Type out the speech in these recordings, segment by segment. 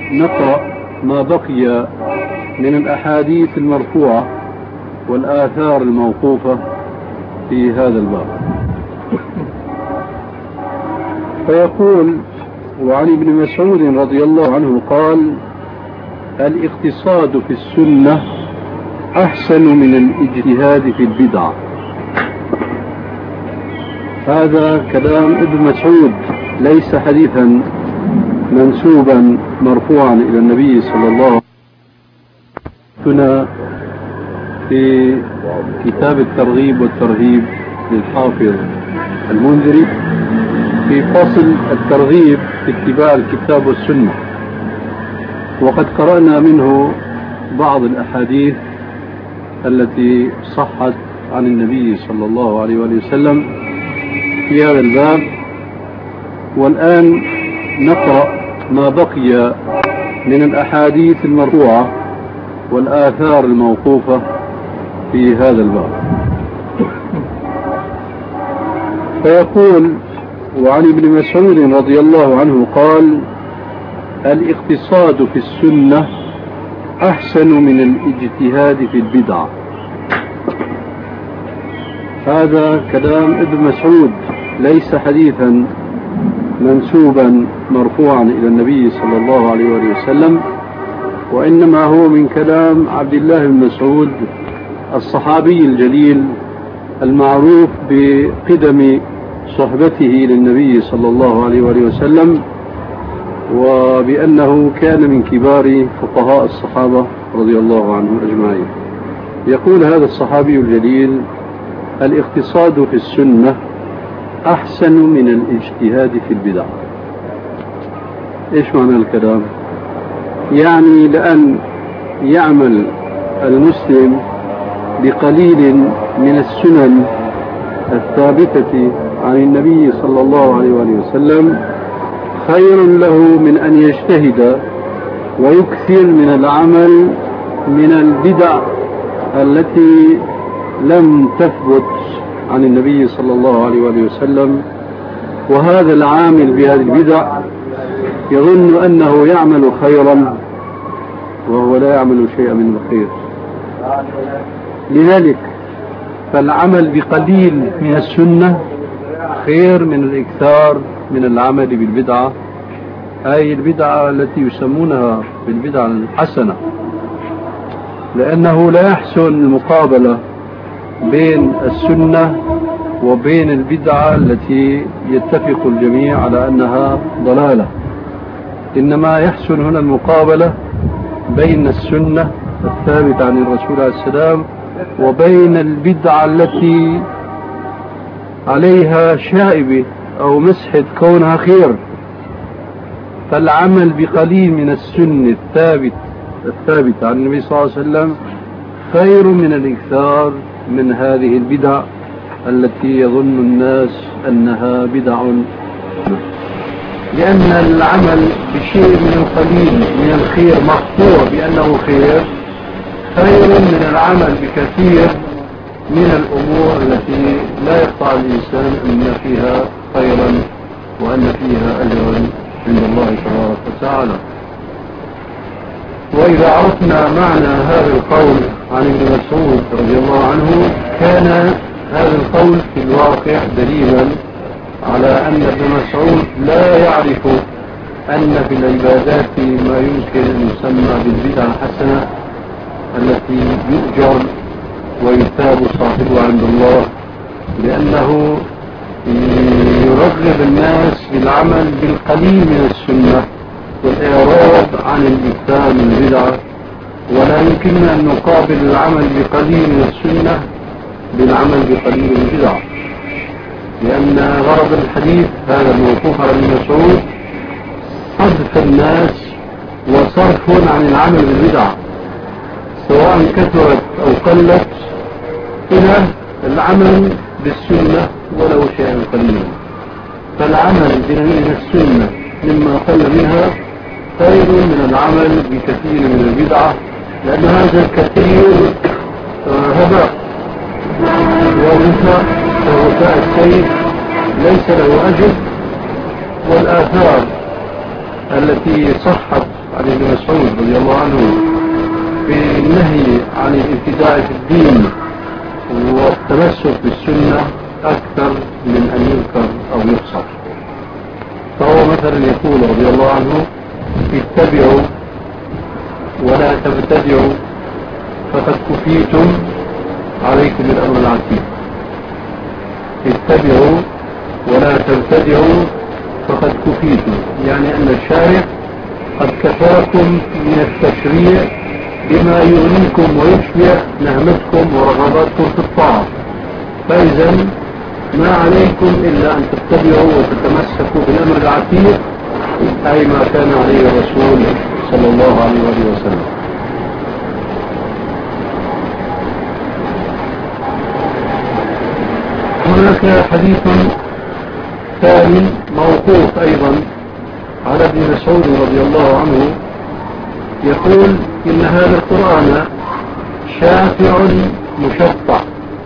نقرأ ما بقي من الأحاديث المرفوعة والآثار الموقوفة في هذا الباب. فيقول: وعن ابن مسعود رضي الله عنه قال: الاقتصاد في السنة أحسن من الاجتهاد في البدع. هذا كلام ابن مسعود، ليس حديثا منسوبا مرفوعا إلى النبي صلى الله عليه وسلم. في كتاب الترغيب والترهيب للحافظ المنذري في فصل الترغيب في اتباع الكتاب والسنة، وقد قرأنا منه بعض الأحاديث التي صحت عن النبي صلى الله عليه وسلم في هذا الباب. والآن نقرأ ما بقي من الأحاديث المرفوعة والآثار الموقوفة في هذا الباب. فيقول: وعن ابن مسعود رضي الله عنه قال: الاقتصاد في السنة أحسن من الاجتهاد في البدع. هذا كلام ابن مسعود، ليس حديثا منسوبا مرفوعا إلى النبي صلى الله عليه وسلم، وإنما هو من كلام عبد الله بن مسعود الصحابي الجليل المعروف بقدم صحبته للنبي صلى الله عليه وسلم، وبأنه كان من كبار فقهاء الصحابة رضي الله عنهم أجمعين. يقول هذا الصحابي الجليل: الاقتصاد في السنة أحسن من الاجتهاد في البدع. إيش معنى الكلام؟ يعني لأن يعمل المسلم بقليل من السنن الثابتة عن النبي صلى الله عليه وسلم خير له من أن يجتهد ويكثر من العمل من البدع التي لم تثبت عن النبي صلى الله عليه وسلم. وهذا العامل بهذه البدع يظن أنه يعمل خيرا وهو لا يعمل شيئا من الخير. لذلك فالعمل بقليل من السنة خير من الإكثار من العمل بالبدعة، أي البدعة التي يسمونها بالبدعة الحسنة، لأنه لا يحسن المقابلة بين السنة وبين البدعة التي يتفق الجميع على أنها ضلالة، إنما يحسن هنا المقابلة بين السنة الثابتة عن الرسول عليه السلام وبين البدعة التي عليها شائبة أو مسحة كونها خير. فالعمل بقليل من السنة الثابت عن النبي صلى الله عليه وسلم خير من الإكثار من هذه البدع التي يظن الناس أنها بدع، لأن العمل بشيء من القليل من الخير مقطوع بأنه خير خير من العمل بكثير من الأمور التي لا يقطع الإنسان أن فيها خيرا وأن فيها أجرا عند الله تبارك وتعالى. وإذا عرفنا معنى هذا القول عن ابن مسعود رضي الله عنه كان هذا القول في الواقع دليلا على أن ابن مسعود لا يعرف أن في العبادات ما يمكن أن يسمى بالبدعة الحسنة التي يؤجر ويثاب صاحبه عند الله، لأنه يرغب الناس بالعمل بالقليل من السنة والإعراض عن الإكثار من البدعة. ولا يمكننا أن نقابل العمل بقليل من السنة بالعمل بقليل من البدعة، لأن غرض الحديث هذا الموقوف على ابن مسعود صرف الناس وصرف عن العمل بالبدعة سواء كثرت أو قلت إلى العمل بالسنة ولو شيئا قليلا. فالعمل بالسنة مما قل منها خير من العمل بكثير من البدعة، لأن هذا الكثير هباء وغثاء السيف ليس له أجر. والآثار التي صحت عن ابن مسعود رضي الله عنه في النهي عن الابتداع في الدين والتمسك بالسنة أكثر من أن يذكر أو يحصر. فهو مثلا يقول رضي الله عنه: اتبعوا ولا تبتدعوا فقد كفيتم عليكم الأمر العتيق. اتبعوا ولا تبتدعوا فقد كفيتم، يعني أن الشارع قد كفاكم من التشريع بما يغنيكم ويشبع نهمتكم ورغباتكم في الطاعة، فإذا ما عليكم إلا أن تتبعوا وتتمسكوا بالأمر العتيق، أي ما كان عليه الرسول صلى الله عليه وسلم. هناك حديث ثاني موقوف أيضا على ابن مسعود رضي الله عنه، يقول: إن هذا القرآن شافع مشفع،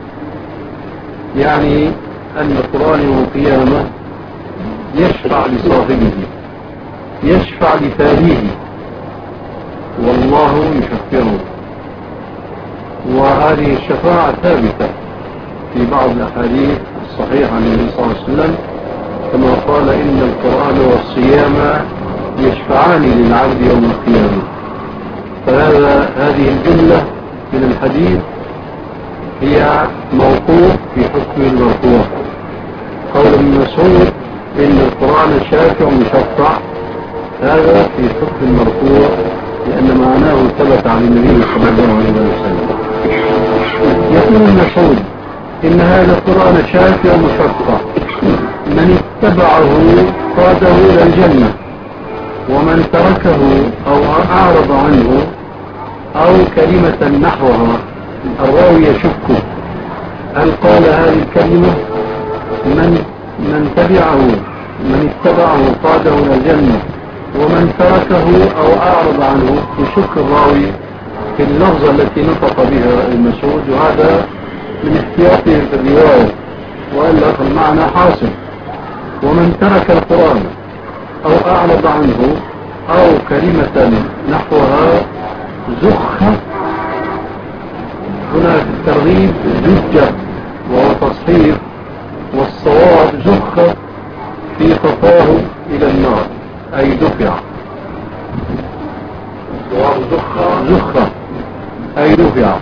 يعني أن القرآن يوم القيامة يشفع لصاحبه، يشفع لتاليه، والله يشفعه. وهذه الشفاعة ثابتة في بعض الأحاديث الصحيحة عن النبي صلى الله عليه وسلم، كما قال: إن القرآن والصيام يشفعان للعبد يوم القيامة. هذه الجملة من الحديث هي موقوف في حكم المرفوع. قول ابن مسعود إن القرآن شافع مشفع، هذا في حكم المرفوع، لأن معناه ثبت عن النبي صلى الله عليه وسلم. يقول ابن مسعود: إن هذا القرآن شافع مشفع، من اتبعه قاده إلى الجنة، ومن تركه أو أعرض عنه أو كلمة نحوها. الراوي يشك هل قال هذه الكلمة من اتبعه قاده إلى الجنة، ومن تركه أو أعرض عنه. يشك الراوي في اللفظة التي نطق بها المسعود، وهذا من احتياطه في الرواية، وإلا فالمعنى حاصل: ومن ترك القرآن أو أعرض عنه أو كلمة نحوها زخ. هنا في الترغيب زجة وهو تصحيح، والصواب زخ في خطاه إلى النار، أي دفع. الصواب زخ أي دفع.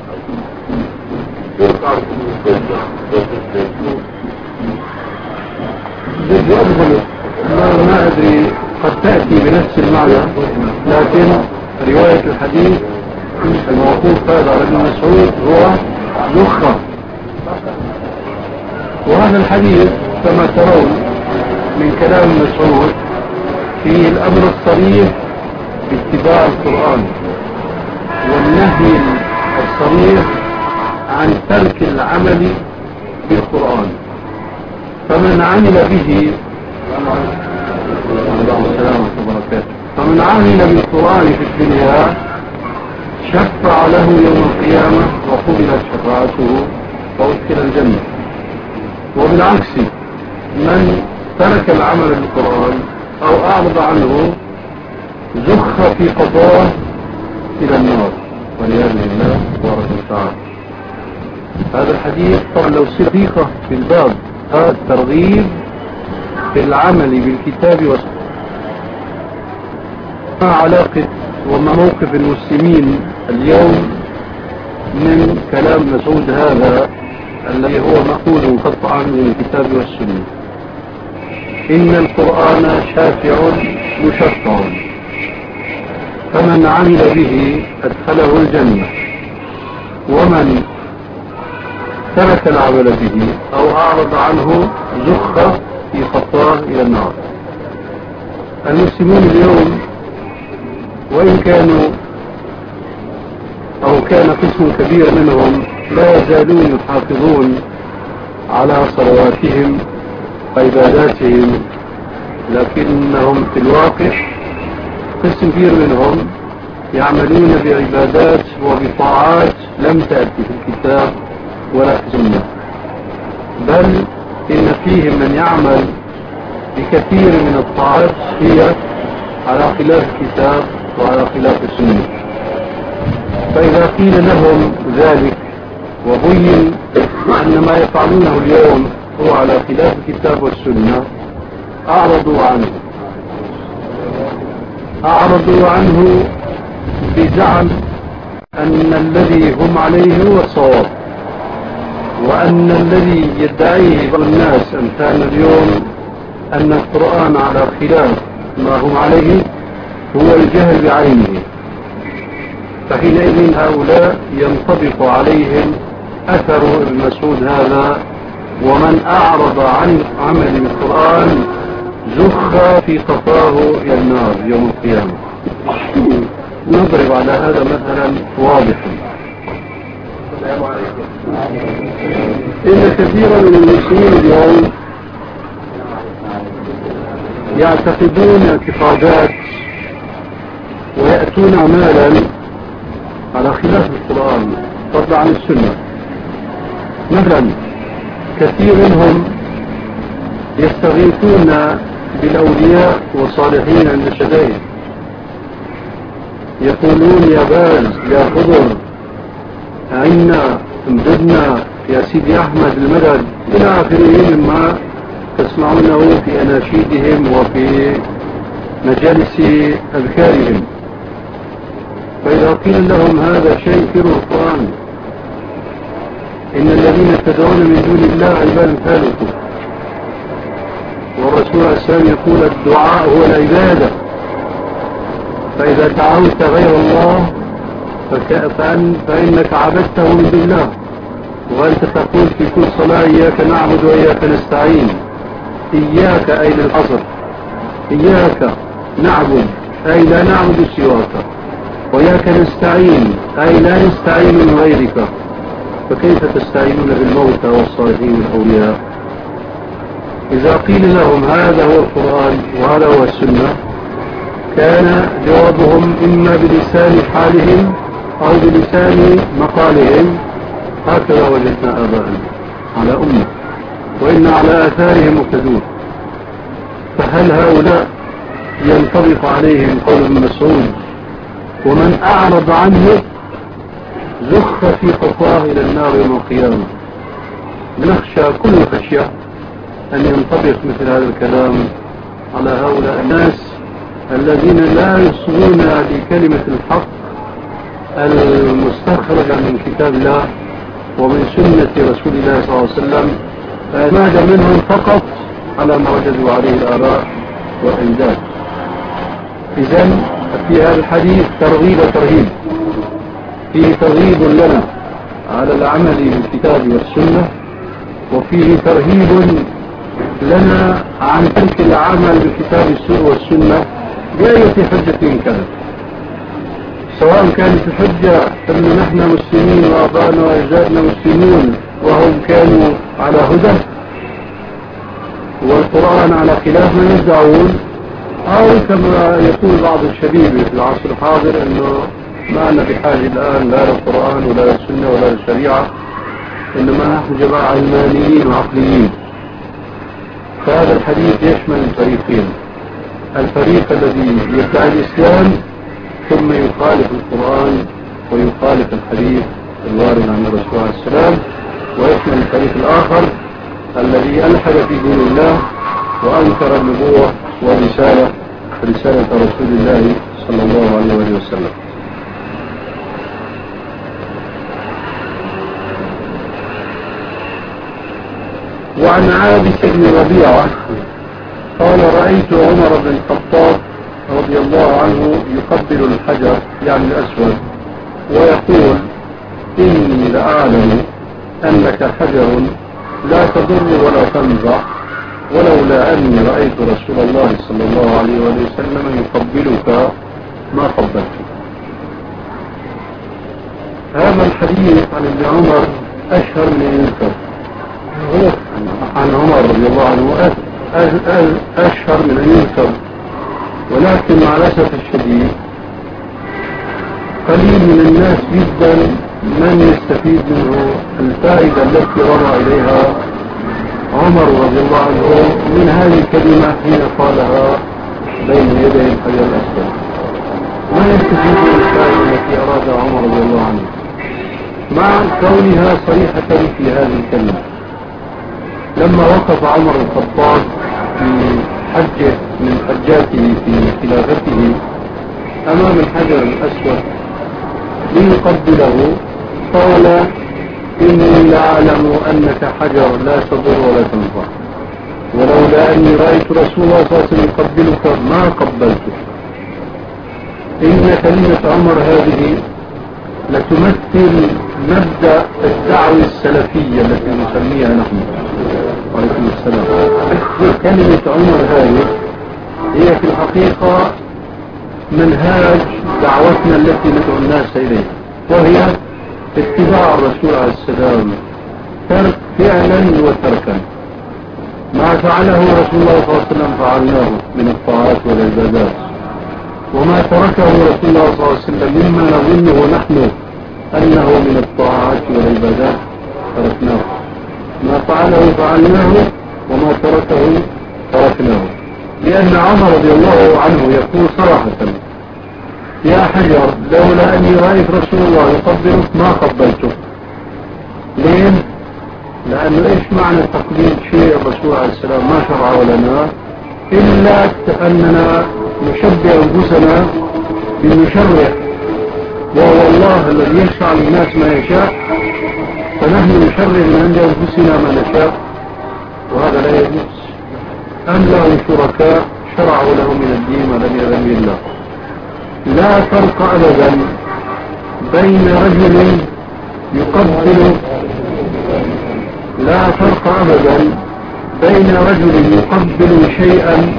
ما أدري، قد تأتي بنفس المعنى، لكن رواية الحديث الموقوف هذا على ابن مسعود هو زخة. وهذا الحديث كما ترون من كلام مسعود فيه الأمر الصريح باتباع القرآن، والنهي الصريح عن ترك العمل بالقرآن. فمن عمل به فمن عمل بالقرآن في الدنيا شفع له يوم القيامة وقبلت شفاعته وأدخل الجنة. وبالعكس، من ترك العمل بالقرآن أو أعرض عنه زخ في قضاه إلى النار والعياذ بالله تبارك وتعالى. هذا الحديث طبعا لو صديقة في الباب، هذا الترغيب في العمل بالكتاب والسنة. ما علاقة وما موقف المسلمين اليوم من كلام مسعود هذا الذي هو مأخوذ قطعا من الكتاب والسنة؟ إن القرآن شافع مشفع، فمن عمل به أدخله الجنة، ومن ترك العمل به أو أعرض عنه زخ في خطاه إلى النار. المسلمون اليوم وإن كانوا أو كان قسم كبير منهم لا يزالون يحافظون على صلواتهم وعباداتهم، لكنهم في الواقع قسم كبير منهم يعملون بعبادات وبطاعات لم تأتي في الكتاب ولا في السنة، بل إن فيهم من يعمل بكثير من الطاعات هي على خلاف الكتاب وعلى خلاف السنة. فإذا قيل لهم ذلك وبين أن ما يفعلونه اليوم هو على خلاف الكتاب والسنة أعرضوا عنه بزعم أن الذي هم عليه هو الصواب، وأن الذي يدعيه بعض الناس أمثال اليوم أن القرآن على خلاف ما هم عليه هو الجهل بعينه. فحينئذ هؤلاء ينطبق عليهم أثر المسعود هذا: ومن أعرض عن عمل القرآن زخ في قفاه إلى النار يوم القيامة. نضرب على هذا مثلا واضحا. إن كثيرا من المسلمين اليوم يعتقدون اعتقادات ويأتون أعمالا على خلاف القرآن فضلا عن السنة. مثلا كثير منهم يستغيثون بالأولياء والصالحين عند الشدائد، يقولون يا باز يا خضر أعنا امددنا يا سيدي أحمد المدد إلى آخره مما تسمعونه في أناشيدهم وفي مجالس أذكارهم. فإذا قيل لهم هذا شيء في القرآن: إن الذين تدعون من دون الله عباد ثالث، والرسول عليه السلام يقول الدعاء هو العبادة، فإذا دعوت غير الله فإنك عبدته من دون الله. وأنت تقول في كل صلاة إياك نعبد وإياك نستعين. إياك أي للحصر، إياك نعبد أي لا نعبد سواك، وإياك نستعين أي لا نستعين من غيرك. فكيف تستعينون بالموتى والصالحين والأولياء؟ إذا قيل لهم هذا هو القرآن وهذا هو السنة كان جوابهم إما بلسان حالهم أو بلسان مقالهم: هكذا وجدنا آباءنا على أمة وإن على آثارهم مقتدون. فهل هؤلاء ينطبق عليهم قول ابن مسعود: ومن أعرض عنه زخ في قفاه إلى النار يوم القيامة؟ نخشى كل خشية أن ينطبق مثل هذا الكلام على هؤلاء الناس الذين لا يصغون لكلمة الحق المستخرجة من كتاب الله ومن سنة رسول الله صلى الله عليه وسلم، فاعتماد منهم فقط على ما وجدوا عليه الآراء والإمداد. إذن في هذا الحديث ترغيب وترهيب، فيه ترغيب لنا على العمل بالكتاب والسنة، وفيه ترهيب لنا عن ترك العمل بالكتاب والسنة بأي حجة كانت، سواء كانت الحجة أن نحن مسلمين وآباؤنا وأجدادنا مسلمون وهم كانوا على هدى والقرآن على خلاف ما يدعون، أو كما يقول بعض الشبيب في العصر الحاضر أنه ما أنا بحاجة الآن لا للقرآن ولا للسنة ولا للشريعة، إنما نحن جماعة علمانيين وعقليين. فهذا الحديث يشمل الفريقين: الفريق الذي يدعي الإسلام ثم يخالف القرآن ويخالف الحديث الوارد عن الرسول عليه السلام، ويشمل الفريق الآخر الذي ألحد في دين الله وأنكر النبوة ورسالة رسول الله صلى الله عليه وسلم. وعن عابس بن ربيعة قال: رأيت عمر بن الخطاب رضي الله عنه يقبل الحجر يعني الأسود ويقول: إني لأعلم أنك حجر لا تضر ولا تنفع، ولولا أني رأيت رسول الله صلى الله عليه وسلم يقبلك ما قبلتك. هذا الحديث عن ابن عمر أشهر من يذكر، عن عمر رضي الله عنه أشهر من أن يذكر، ولكن مع الأسف الشديد قليل من الناس جدا من يستفيد منه الفائدة التي رمى إليها عمر رضي الله عنه من هذه الكلمة حين قالها بين يدي الحجر الأسود. ما يستفيد الفائدة التي أرادها عمر رضي الله عنه مع كونها صريحة في هذه الكلمة؟ لما وقف عمر الخطاب في حجة من حجاته في خلافته أمام الحجر الأسود ليقبله قال: إني لأعلم أنك حجر لا تضر ولا تنفع، ولولا أني رأيت رسول الله صلى الله عليه وسلم يقبلك ما قبلتك. إن كلمة عمر هذه لتمثل مبدأ الدعوة السلفية التي نسميها نحن. وعليكم السلام. كلمة عمر هذه هي في الحقيقة منهاج دعوتنا التي ندعو الناس إليها، وهي اتباع الرسول عليه السلام، ترك فعلا وتركا. ما فعله رسول الله صلى الله عليه وسلم فعلناه من الطاعات والعبادات، وما تركه رسول الله صلى الله عليه وسلم مما نظنه نحن أنه من الطاعات والعبادات تركناه. ما فعله فعلناه وما تركه تركناه. لأن عمر رضي الله عنه يقول صراحة: يا حجر لولا أني رأيت رسول الله يقبلك ما قبلتك. ليه؟ لأنه إيش معنى تقبيل شيء الرسول عليه السلام ما شرعه لنا إلا أننا نشبه أنفسنا بالمشرع، وهو الله الذي يشرع للناس ما يشاء، فنحن نشرع من عند أنفسنا ما نشاء، وهذا لا يجوز. أم لهم شركاء شرعوا له من الدين ولم يأذن الله. لا فرق أبدا بين رجل يقبل لا فرق أبدا بين رجل يقبل شيئا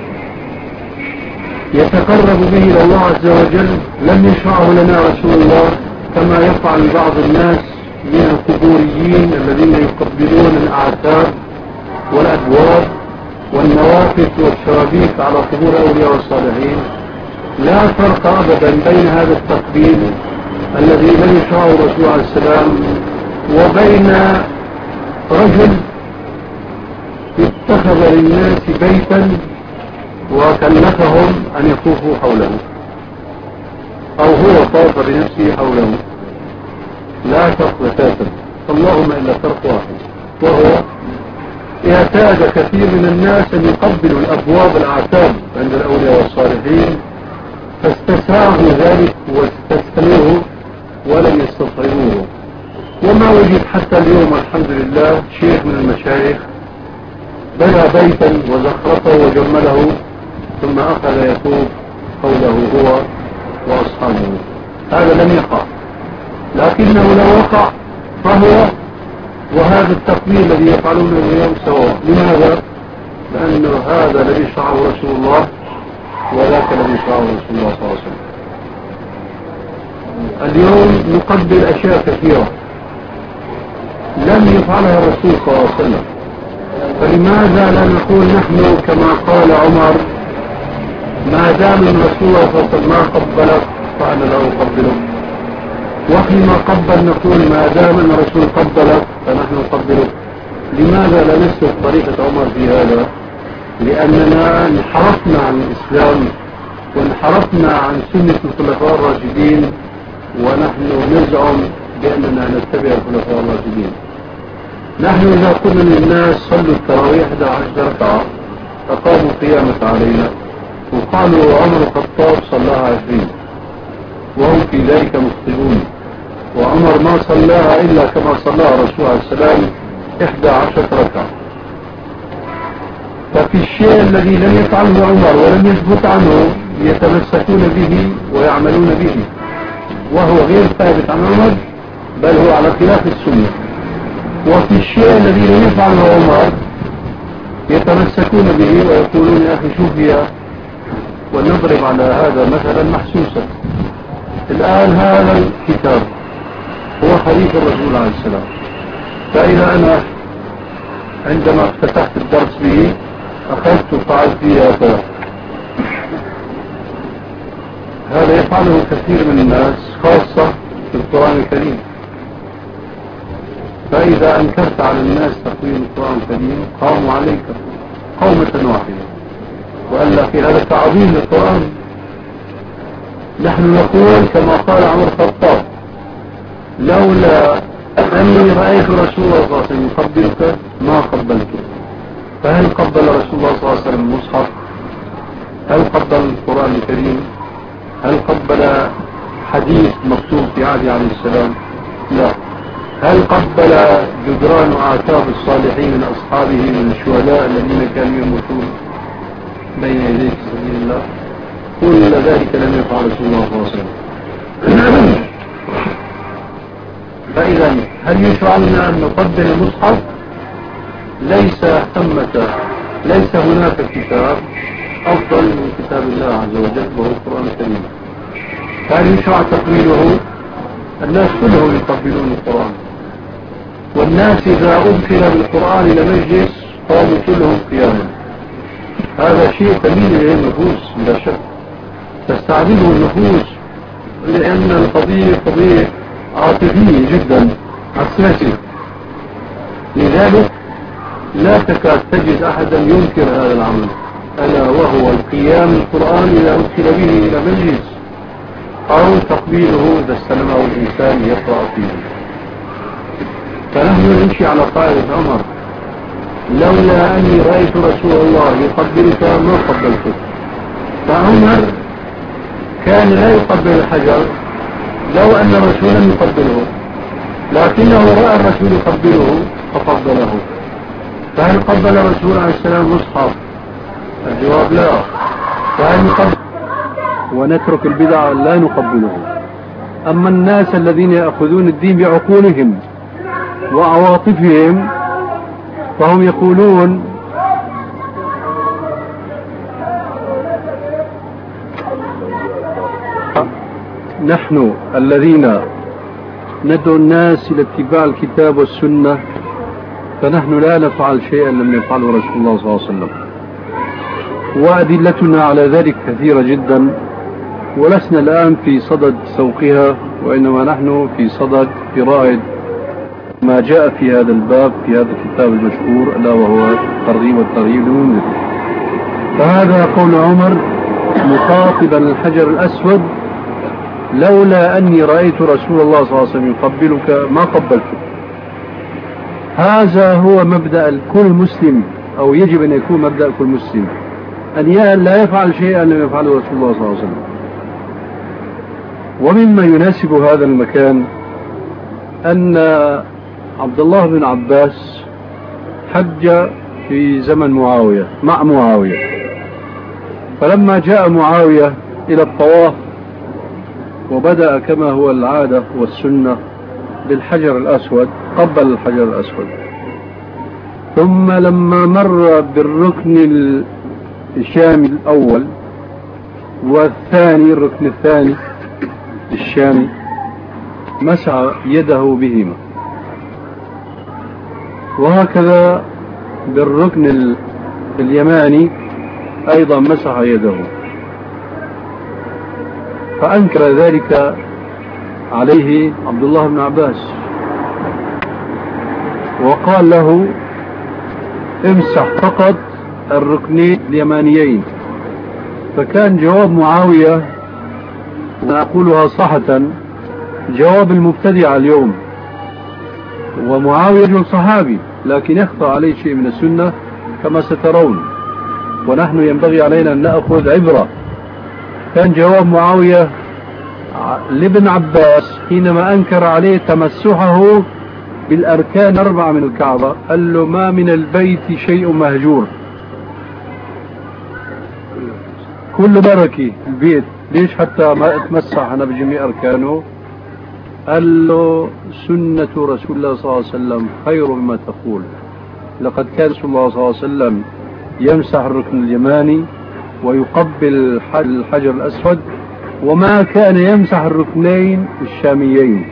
يتقرب به إلى الله عز وجل لم يشرعه لنا رسول الله، كما يفعل بعض الناس من القبوريين الذين يقبلون الأعتاب والأدوار والنوافذ والشرابيك على قبور أولياء والصالحين. لا فرق أبدا بين هذا التقبيل الذي لم يشرعه الرسول عليه السلام وبين رجل اتخذ للناس بيتا وكلفهم أن يطوفوا حوله، أو هو طاف بنفسه حوله. لا فرق بتاتا، اللهم إلا فرق واحد، وهو اعتاد كثير من الناس أن يقبلوا الأبواب الأعتاب عند الأولياء والصالحين، فاستساغوا ذلك واستسلموه ولم يستصغروه. وما وجد حتى اليوم الحمد لله شيخ من المشايخ بنى بيتا وزخرفه وجمله ثم أخذ يطوف حوله هو وأصحابه. هذا لم يقع، لكنه لو وقع فهو وهذا التقبيل الذي يفعلونه اليوم سواء. لماذا؟ لأنه هذا الذي يشرعه رسول الله وذاك الذي يشرعه رسول الله صلى الله عليه وسلم. اليوم نقبل أشياء كثيرة لم يفعلها الرسول صلى الله عليه وسلم، فلماذا لا نقول نحن كما قال عمر: ما دام الرسول صلى الله عليه وسلم ما قبلك فأنا لا أقبلك. وحينما قبل نقول: ما دام الرسول قبلك فنحن نقبلك. لماذا لا نسلك طريقة عمر في هذا؟ لأننا انحرفنا عن الإسلام وانحرفنا عن سنة الخلفاء الراشدين، ونحن نزعم بأننا نتبع الخلفاء الراشدين. نحن إذا قلنا للناس صلوا التراويح 11 ركعة فقاموا قيامة علينا وقالوا عمر الخطاب صلاها 20، وهم في ذلك مخطئون، وعمر ما صلاها إلا كما صلاها الرسول عليه السلام 11 ركعة. ففي الشيء الذي لم يفعله عمر ولم يثبت عنه يتمسكون به ويعملون به، وهو غير ثابت عن عمر بل هو على خلاف السنة. وفي الشيء الذي لم يفعله عمر يتمسكون به ويقولون: يا أخي شوف يا، ونضرب على هذا مثلا محسوسا. الآن هذا الكتاب هو حديث الرسول عليه السلام، فإذا أنا عندما افتتحت الدرس به أخذت وفعلت فيه هذا يفعله كثير من الناس خاصة في القرآن الكريم. فإذا أنكرت على الناس تقويم القرآن الكريم قاموا عليك قومة واحدة، وألا في هذا تعظيم للقرآن. نحن نقول كما قال عمر الخطاب: لولا أني رأيت رسول الله صلى الله عليه وسلم يقبلك ما قبلته. فهل قبل رسول الله صلى الله عليه وسلم المصحف؟ هل قبل القرآن الكريم؟ هل قبل حديث مكتوب في عهد عليه السلام؟ لا. هل قبل جدران وآثار الصالحين من أصحابه من الشهداء الذين كانوا يموتون بين يديه في سبيل الله؟ كل ذلك لم يفعل رسول الله صلى الله عليه وسلم. فإذا هل يشرع لنا أن نقبل المصحف؟ ليس هناك كتاب أفضل من كتاب الله عز وجل وهو القرآن الكريم. فهل يشرع تقبيله؟ الناس كلهم يقبلون القرآن، والناس إذا أدخل بالقرآن إلى مجلس قاموا كلهم قياما. هذا شيء تميل إليه النفوس بلا شك، تستعبده النفوس، لأن القضية قضية عاطفية جدا حساسة. لذلك لا تكاد تجد أحدا ينكر هذا العمل، ألا وهو القيام القرآن إذا أدخل به إلى مجلس، أو تقبيله إذا استلمه الإنسان يقرأ فيه. فنحن نمشي على قاعدة عمر: لولا أني رأيت رسول الله يقبلك ما قبلته. فعمر كان لا يقبل الحجر لو أن رسولا يقبله، لكنه رأى الرسول يقبله فقبله. فهل قبل الرسول عليه السلام مصحف؟ الجواب لا. فهل نقبل ونترك البدع؟ لا نقبله. أما الناس الذين يأخذون الدين بعقولهم وعواطفهم فهم يقولون: نحن الذين ندعو الناس إلى اتباع الكتاب والسنة فنحن لا نفعل شيئا لم يفعله رسول الله صلى الله عليه وسلم. وأدلتنا على ذلك كثيرة جدا، ولسنا الآن في صدد سوقها، وإنما نحن في صدد قراءة ما جاء في هذا الباب في هذا الكتاب المشهور ألا وهو الترغيب والترهيب للمنذر. فهذا قول عمر مخاطبا الحجر الأسود: لولا أني رأيت رسول الله صلى الله عليه وسلم يقبلك ما قبلته. هذا هو مبدأ كل مسلم، أو يجب أن يكون مبدأ كل مسلم، أن لا يفعل شيئا لم يفعله رسول الله صلى الله عليه وسلم. ومما يناسب هذا المكان أن عبد الله بن عباس حج في زمن معاوية مع معاوية، فلما جاء معاوية إلى الطواف وبدأ كما هو العادة والسنة بالحجر الأسود قبل الحجر الأسود، ثم لما مر بالركن الشامي الأول والثاني الركن الثاني الشامي مسح يده بهما، وهكذا بالركن اليماني أيضا مسح يده. فأنكر ذلك عليه عبد الله بن عباس وقال له: امسح فقط الركنين اليمانيين. فكان جواب معاوية، أنا أقولها صحة، جواب المبتدع اليوم. ومعاوية رجل صحابي لكن يخطأ عليه شيء من السنة كما سترون، ونحن ينبغي علينا أن نأخذ عبرة. كان جواب معاوية لابن عباس حينما أنكر عليه تمسحه بالأركان 4 من الكعبة، قال له: ما من البيت شيء مهجور، كل بركة البيت، ليش حتى ما اتمسح أنا بجميع أركانه؟ قال له: سنة رسول الله صلى الله عليه وسلم خير مما تقول، لقد كان رسول الله صلى الله عليه وسلم يمسح الركن اليماني ويقبل الحجر الأسود، وما كان يمسح الركنين الشاميين.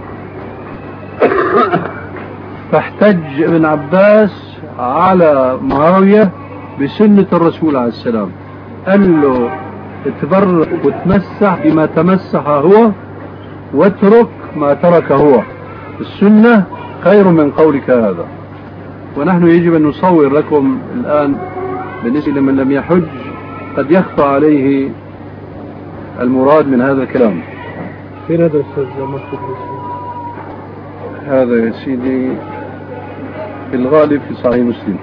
فاحتج ابن عباس على معاوية بسنة الرسول عليه السلام، قال له: اتبرك وتمسح بما تمسح هو واترك ما ترك هو، السنة خير من قولك هذا. ونحن يجب أن نصور لكم الآن بالنسبة لمن لم يحج، قد يخفى عليه المراد من هذا الكلام. فين هذا أستاذ مسجد مسلم؟ هذا يا سيدي في الغالب في صحيح مسلم.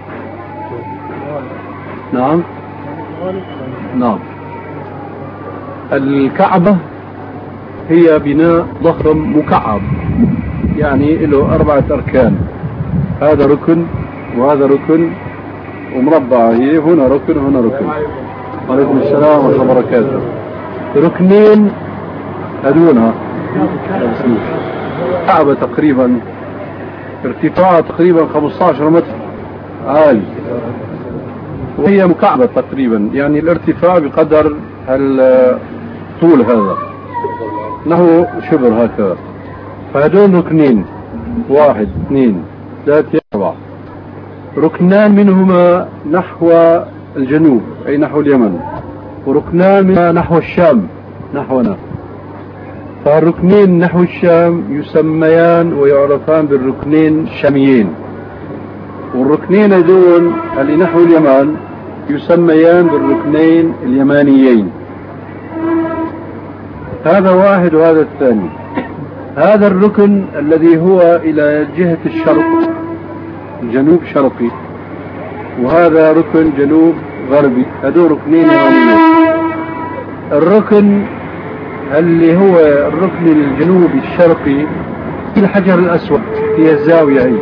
نعم نعم. الكعبة هي بناء ضخم مكعب، يعني له 4 أركان، هذا ركن وهذا ركن ومربع، هي هنا ركن وهنا ركن. وعليكم السلام ورحمة الله وبركاته. ركنين هدونها كعبة تقريبا ارتفاعها تقريبا 15 متر عالي، وهي مكعبة تقريبا، يعني الارتفاع بقدر الطول هذا نحو شبر هكذا. فهدون ركنين، 1 2 3 4، ركنان منهما نحو الجنوب أي نحو اليمن، وركنان منهما نحو الشام نحونا. فالركنين نحو الشام يسميان ويعرفان بالركنين الشاميين، والركنين هذول اللي نحو اليمن يسميان بالركنين اليمانيين. هذا واحد وهذا الثاني. هذا الركن الذي هو إلى جهة الشرق جنوب شرقي، وهذا ركن جنوب غربي، هذول ركنين يمانيين. الركن اللي هو الركن الجنوبي الشرقي في الحجر الأسود في الزاوية هي،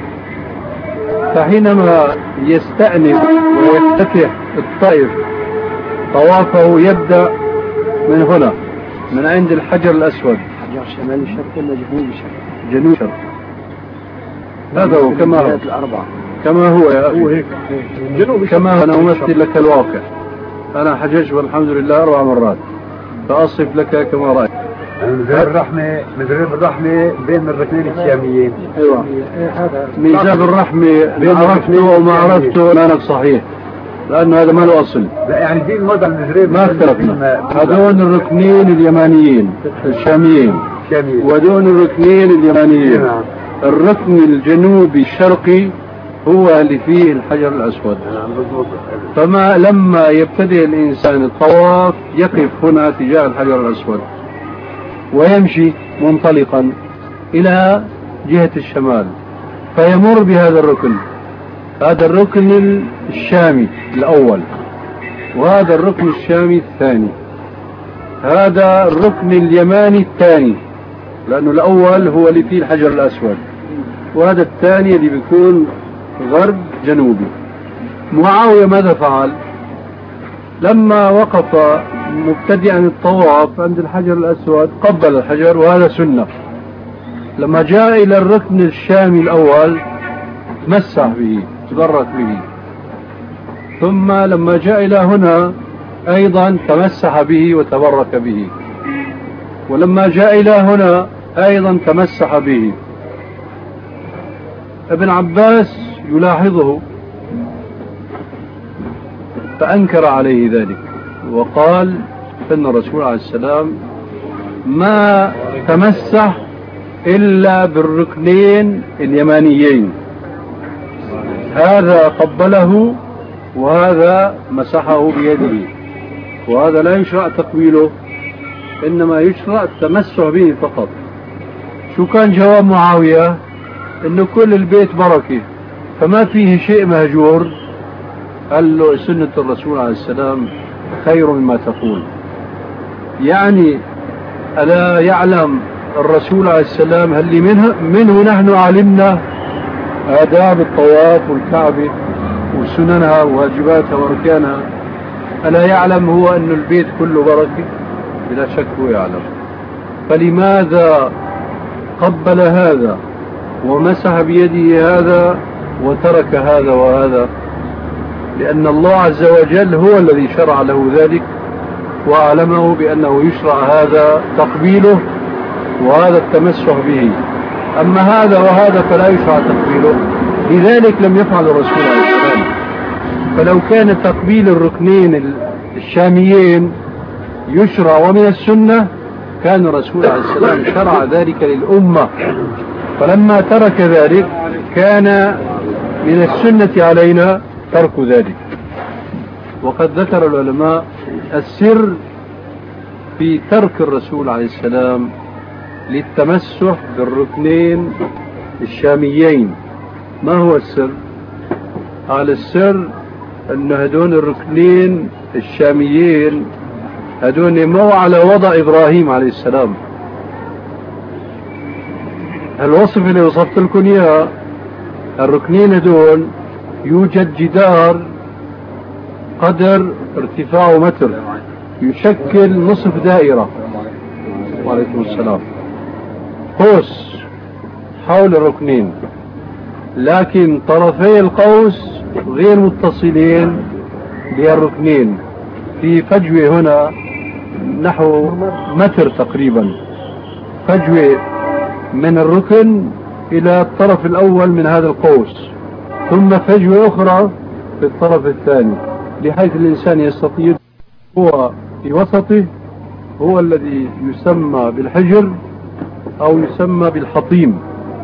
فحينما يستأنف ويفتتح الطائف طوافه يبدأ من هنا، من عند الحجر الأسود. حجر شمالي شرقي ولا جنوبي شرقي؟ جنوب شرقي. هذا هو كما هو كما هو يا أخي، جنوبي كما أنا أمثل لك الواقع. أنا حججت والحمد لله 4 مرات، فأصف لك كما رأيت. ميزان الرحمة بين الركنين الشاميين. أيوة، ميزان الرحمة بين عرفته وما عرفته الآن صحيح، لأنه هذا ما له أصل. لا يعني دي الموضع المزريب ما اختلفنا. هذول الركنين اليمانيين الشاميين، ودون الركنين اليمانيين. الركن الجنوبي الشرقي هو اللي فيه الحجر الأسود. فما لما يبتدئ الإنسان الطواف يقف هنا تجاه الحجر الأسود ويمشي منطلقا إلى جهة الشمال، فيمر بهذا الركن. هذا الركن الشامي الأول، وهذا الركن الشامي الثاني، هذا الركن اليماني الثاني، لأنه الأول هو اللي فيه الحجر الأسود، وهذا الثاني اللي بيكون غرب جنوبي. معاوية ماذا فعل؟ لما وقف مبتدئا الطواف عند الحجر الأسود قبل الحجر، وهذا سنة. لما جاء إلى الركن الشامي الأول مسح به، تبرك به. ثم لما جاء إلى هنا أيضا تمسح به وتبرك به، ولما جاء إلى هنا أيضا تمسح به. ابن عباس يلاحظه فأنكر عليه ذلك، وقال إن الرسول عليه السلام ما تمسح إلا بالركنين اليمانيين، هذا قبله وهذا مسحه بيده، وهذا لا يشرع تقبيله، إنما يشرع التمسح به فقط. شو كان جواب معاوية؟ إنه كل البيت بركة فما فيه شيء مهجور. قال له سنة الرسول عليه السلام خير مما تقول. يعني ألا يعلم الرسول عليه السلام هل منه نحن علمنا آداب الطواف والكعبة وسننها وواجباتها وأركانها؟ ألا يعلم هو أن البيت كله بركة؟ بلا شك هو يعلم. فلماذا قبل هذا ومسح بيده هذا وترك هذا وهذا؟ لأن الله عز وجل هو الذي شرع له ذلك، وأعلمه بأنه يشرع هذا تقبيله وهذا التمسح به، أما هذا وهذا فلا يشرع تقبيله. لذلك لم يفعل الرسول عليه السلام. فلو كان تقبيل الركنين الشاميين يشرع ومن السنة كان الرسول عليه السلام شرع ذلك للأمة، فلما ترك ذلك كان من السنة علينا ترك ذلك. وقد ذكر العلماء السر في ترك الرسول عليه السلام للتمسح بالركنين الشاميين. ما هو السر؟ قال السر أن هدون الركنين الشاميين هدون مو على وضع إبراهيم عليه السلام. الوصف اللي وصفت لكم إياه، الركنين هدول يوجد جدار قدر ارتفاعه متر يشكل نصف دائرة، وعليكم السلام، قوس حول الركنين، لكن طرفي القوس غير متصلين بالركنين، في فجوة هنا نحو متر تقريبا، فجوة من الركن إلى الطرف الأول من هذا القوس، ثم فجوة أخرى في الطرف الثاني، بحيث الإنسان يستطيع هو في وسطه هو الذي يسمى بالحجر أو يسمى بالحطيم.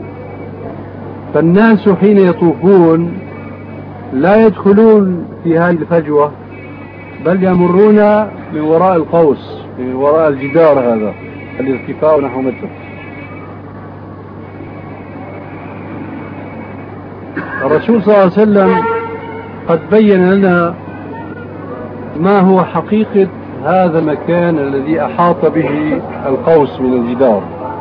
فالناس حين يطوفون لا يدخلون في هذه الفجوة، بل يمرون من وراء القوس، من وراء الجدار هذا الارتفاع نحو متر. الرسول صلى الله عليه وسلم قد بين لنا ما هو حقيقة هذا المكان الذي أحاط به القوس من الجدار.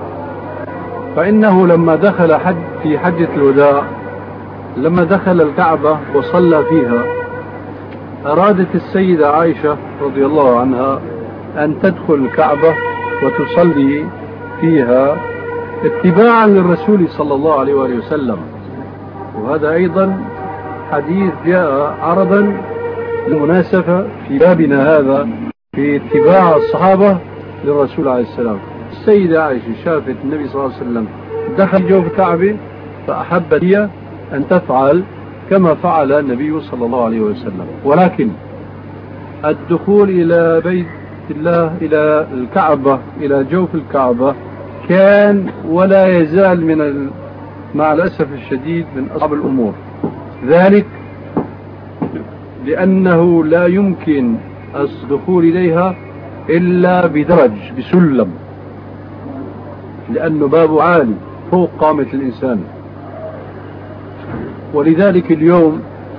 فإنه لما دخل في حجة الوداع، لما دخل الكعبة وصلى فيها، أرادت السيدة عائشة رضي الله عنها أن تدخل الكعبة وتصلي فيها اتباعا للرسول صلى الله عليه وآله وسلم. وهذا أيضا حديث جاء عرضا للمناسبة في بابنا هذا في اتباع الصحابة للرسول عليه السلام. السيدة عائشة شافت النبي صلى الله عليه وسلم دخل جوف الكعبة، فأحبت هي أن تفعل كما فعل النبي صلى الله عليه وسلم. ولكن الدخول إلى بيت الله، إلى الكعبة، إلى جوف الكعبة، كان ولا يزال مع الأسف الشديد من أصعب الأمور. ذلك لأنه لا يمكن الدخول إليها إلا بدرج، بسلم، لأنه بابه عالي فوق قامة الإنسان. ولذلك اليوم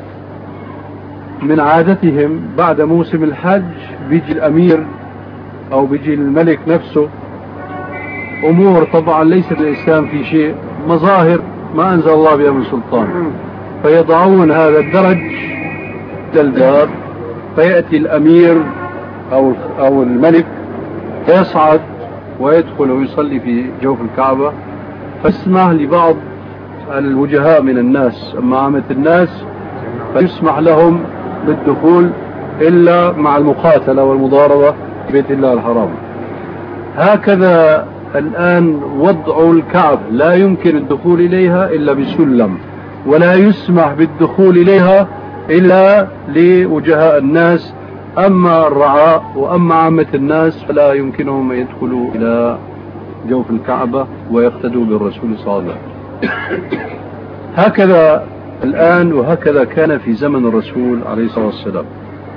من عادتهم بعد موسم الحج بيجي الأمير أو بيجي الملك نفسه، أمور طبعا ليست الإسلام في شيء، مظاهر ما أنزل الله بها من سلطان، فيضعون هذا الدرج للباب، فيأتي الأمير أو الملك فيصعد ويدخل ويصلي في جوف الكعبة، فيسمح لبعض الوجهاء من الناس، أما عامة الناس فيسمح لهم بالدخول إلا مع المقاتلة والمضاربة في بيت الله الحرام. هكذا الآن وضع الكعبة، لا يمكن الدخول إليها إلا بسلم، ولا يسمح بالدخول إليها إلا لوجهاء الناس. أما الرعاء وأما عامة الناس فلا يمكنهم أن يدخلوا إلى جوف الكعبة ويقتدوا بالرسول صلى الله عليه وسلم. هكذا الآن، وهكذا كان في زمن الرسول عليه الصلاة والسلام.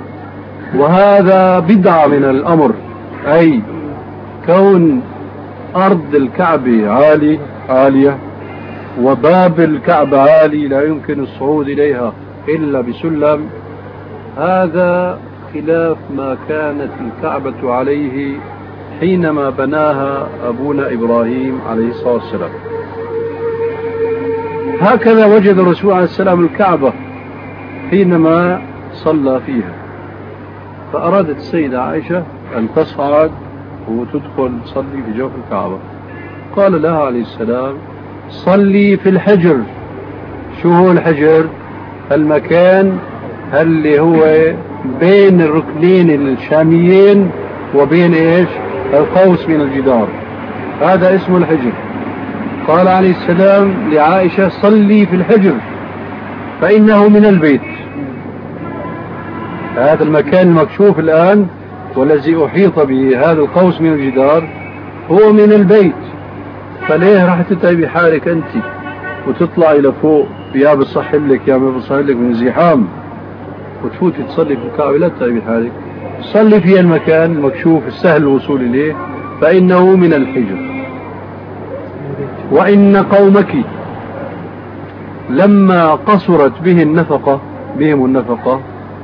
وهذا بدعة من الأمر، أي كون أرض الكعبة عالية وباب الكعبة عالي لا يمكن الصعود إليها إلا بسلم، هذا خلاف ما كانت الكعبة عليه حينما بناها أبونا إبراهيم عليه الصلاة والسلام. هكذا وجد الرسول عليه السلام الكعبة حينما صلى فيها، فأرادت السيدة عائشة أن تصعد وتدخل تصلي في جوف الكعبة. قال لها عليه السلام: صلي في الحجر. شو هو الحجر؟ المكان اللي هو بين الركنين الشاميين وبين ايش؟ القوس من الجدار، هذا اسمه الحجر. قال عليه السلام لعائشة: صلي في الحجر فإنه من البيت. هذا المكان المكشوف الآن والذي أحيط بهذا القوس من الجدار هو من البيت، فليه راح تتعبي حالك أنت وتطلع إلى فوق، يا بصح لك يا ما بصح لك من الزحام، وتفوتي تصلي في الكعبة؟ لا تتعبي حالك، صلي في المكان المكشوف السهل الوصول إليه فإنه من الحجر. وإن قومك لما قصرت بهم النفقة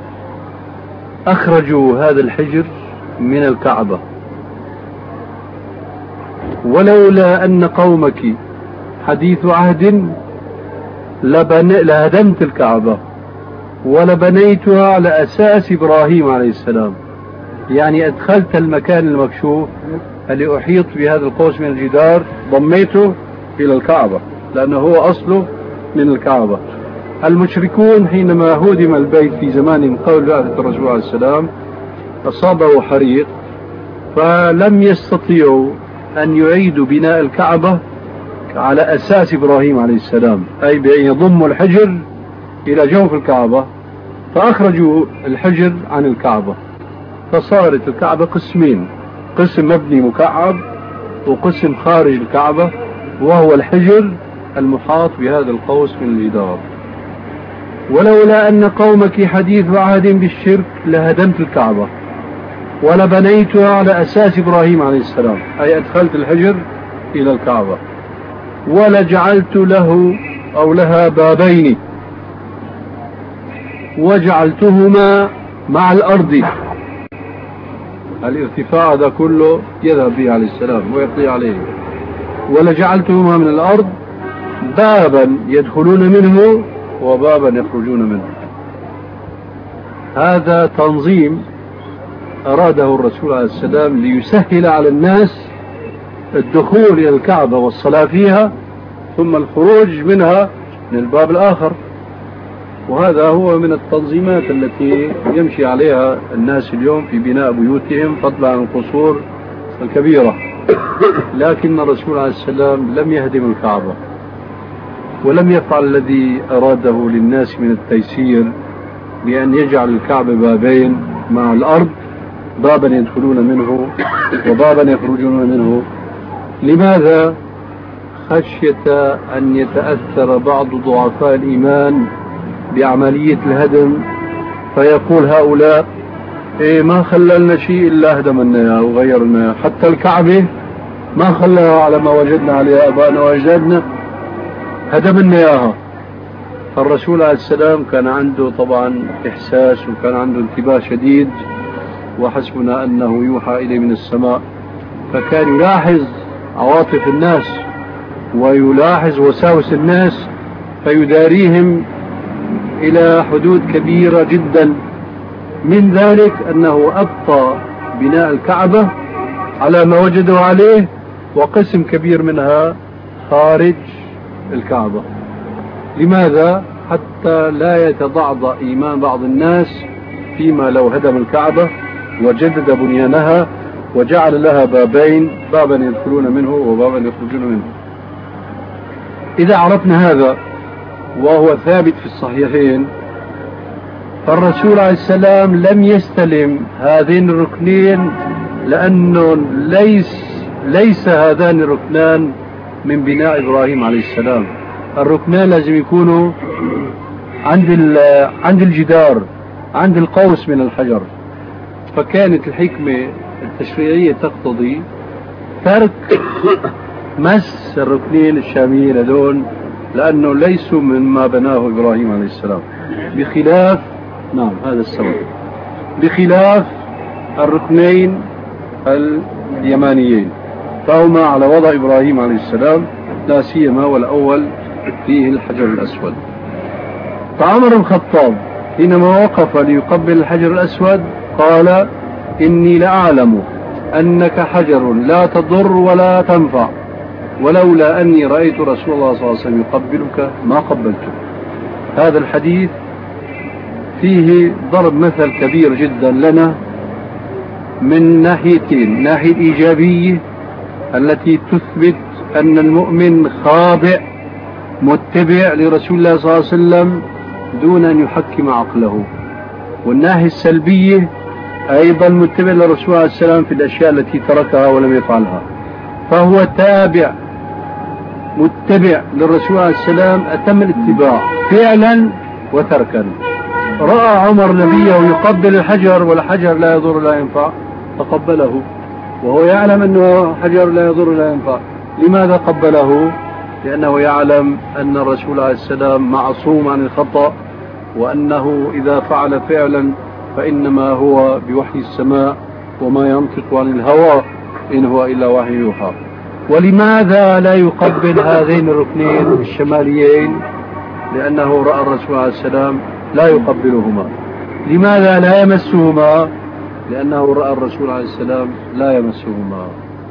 أخرجوا هذا الحجر من الكعبة، ولولا أن قومك حديث عهد لهدمت الكعبة ولبنيتها على أساس إبراهيم عليه السلام. يعني أدخلت المكان المكشوف اللي أحيط بهذا القوس من الجدار ضميته إلى الكعبة لأنه هو أصله من الكعبة. المشركون حينما هدم البيت في زمان قبل بعثة الرسول عليه السلام أصابه حريق، فلم يستطيعوا أن يعيدوا بناء الكعبة على أساس إبراهيم عليه السلام، أي بأن يضموا الحجر إلى جوف الكعبة، فأخرجوا الحجر عن الكعبة، فصارت الكعبة قسمين: قسم مبني مكعب وقسم خارج الكعبة وهو الحجر المحاط بهذا القوس من الجدار. ولولا أن قومك حديث عهد بالشرك لهدمت الكعبة ولبنيتها على أساس إبراهيم عليه السلام، أي أدخلت الحجر إلى الكعبة، ولجعلت له أو لها بابين وجعلتهما مع الأرض. الارتفاع هذا كله يذهب به عليه السلام ويقضي عليه. ولجعلتهما من الأرض بابا يدخلون منه وبابا يخرجون منه. هذا تنظيم أراده الرسول عليه السلام ليسهل على الناس الدخول إلى الكعبة والصلاة فيها ثم الخروج منها من الباب الآخر. وهذا هو من التنظيمات التي يمشي عليها الناس اليوم في بناء بيوتهم فضلا عن القصور الكبيرة. لكن الرسول عليه السلام لم يهدم الكعبة ولم يفعل الذي أراده للناس من التيسير بأن يجعل الكعبة بابين مع الأرض، بابا يدخلون منه وبابا يخرجون منه. لماذا؟ خشية أن يتأثر بعض ضعفاء الإيمان بعملية الهدم فيقول هؤلاء ما خللنا شيء إلا هدمنا وغيرنا، حتى الكعبة ما خلاها على ما وجدنا عليها آبائنا وأجدادنا، هدمنا إياها. الرسول عليه السلام كان عنده طبعا إحساس وكان عنده انتباه شديد، وحسبنا أنه يوحى إليه من السماء، فكان يلاحظ عواطف الناس ويلاحظ وساوس الناس فيداريهم إلى حدود كبيرة جدا. من ذلك أنه أبقى بناء الكعبة على ما وجدوا عليه وقسم كبير منها خارج الكعبة. لماذا؟ حتى لا يتضعضع إيمان بعض الناس فيما لو هدم الكعبة وجدد بنيانها وجعل لها بابين، بابا يدخلون منه وبابا يخرجون منه. إذا عرفنا هذا وهو ثابت في الصحيحين، فالرسول عليه السلام لم يستلم هذين الركنين لأنه ليس هذان الركنان من بناء إبراهيم عليه السلام. الركنان لازم يكونوا عند الجدار، عند القوس من الحجر. فكانت الحكمة التشريعية تقتضي ترك مس الركنين الشاميين هذول لأنه ليسوا مما بناه إبراهيم عليه السلام، بخلاف هذا السبب، بخلاف الركنين اليمانيين فهما على وضع إبراهيم عليه السلام، لا سيما والأول فيه الحجر الأسود. فعمر الخطاب حينما وقف ليقبل الحجر الأسود قال: إني لأعلم أنك حجر لا تضر ولا تنفع، ولولا أني رأيت رسول الله صلى الله عليه وسلم يقبلك ما قبلته. هذا الحديث فيه ضرب مثل كبير جدا لنا من ناحيتين: ناحية إيجابية التي تثبت أن المؤمن خاضع متبع لرسول الله صلى الله عليه وسلم دون أن يحكم عقله، والناحية السلبية أيضا متبع للرسول عليه السلام في الأشياء التي تركها ولم يفعلها، فهو تابع متبع للرسول عليه السلام أتم الاتباع فعلا وتركا. رأى عمر نبيه يقبل الحجر والحجر لا يضر لا ينفع فقبله، وهو يعلم أنه حجر لا يضر لا ينفع. لماذا قبله؟ لأنه يعلم أن الرسول عليه السلام معصوم عن الخطأ، وأنه إذا فعل فعلا فإنما هو بوحي السماء وما ينطق عن الهوى إن هو إلا وحي يوحى. ولماذا لا يقبل هذين الركنين الشماليين؟ لأنه رأى الرسول عليه السلام لا يقبلهما. لماذا لا يمسهما؟ لأنه رأى الرسول عليه السلام لا يمسهما.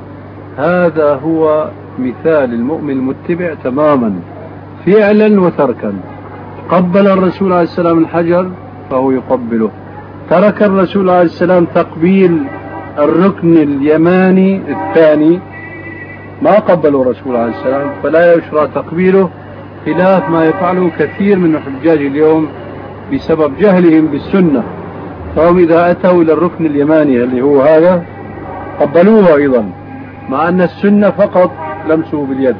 هذا هو مثال المؤمن المتبع تماما فعلا وتركا. قبل الرسول عليه السلام الحجر فهو يقبله، ترك الرسول عليه السلام تقبيل الركن اليماني الثاني ما قبله الرسول عليه السلام فلا يشرع تقبيله، خلاف ما يفعله كثير من الحجاج اليوم بسبب جهلهم بالسنة. فهم إذا أتوا إلى الركن اليماني اللي هو هذا قبلوه أيضا، مع أن السنة فقط لمسه باليد.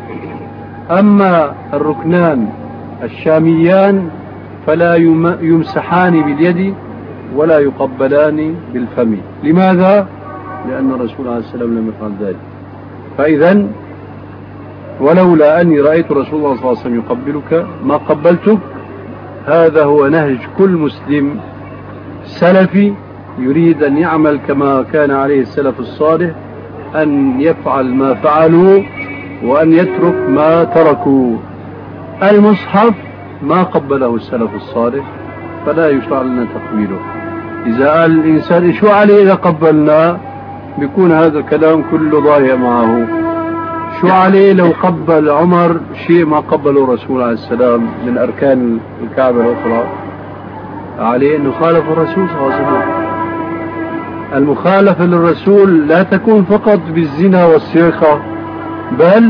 أما الركنان الشاميان فلا يمسحان باليد ولا يقبلان بالفم. لماذا؟ لأن الرسول عليه السلام لم يفعل ذلك. فإذا ولولا أني رأيت رسول الله صلى الله عليه وسلم يقبلك ما قبلتك. هذا هو نهج كل مسلم سلفي يريد أن يعمل كما كان عليه السلف الصالح، أن يفعل ما فعلوا وأن يترك ما تركوا. المصحف ما قبله السلف الصالح فلا يشرع لنا تقبيله. إذا قال الإنسان شو عليه إذا قبلنا، بيكون هذا الكلام كله ضايع معه. شو عليه لو قبل عمر شيء ما قبله الرسول عليه السلام من أركان الكعبة الأخرى؟ عليه أنه خالف الرسول صلى الله عليه وسلم. المخالفة للرسول لا تكون فقط بالزنا والسرقة، بل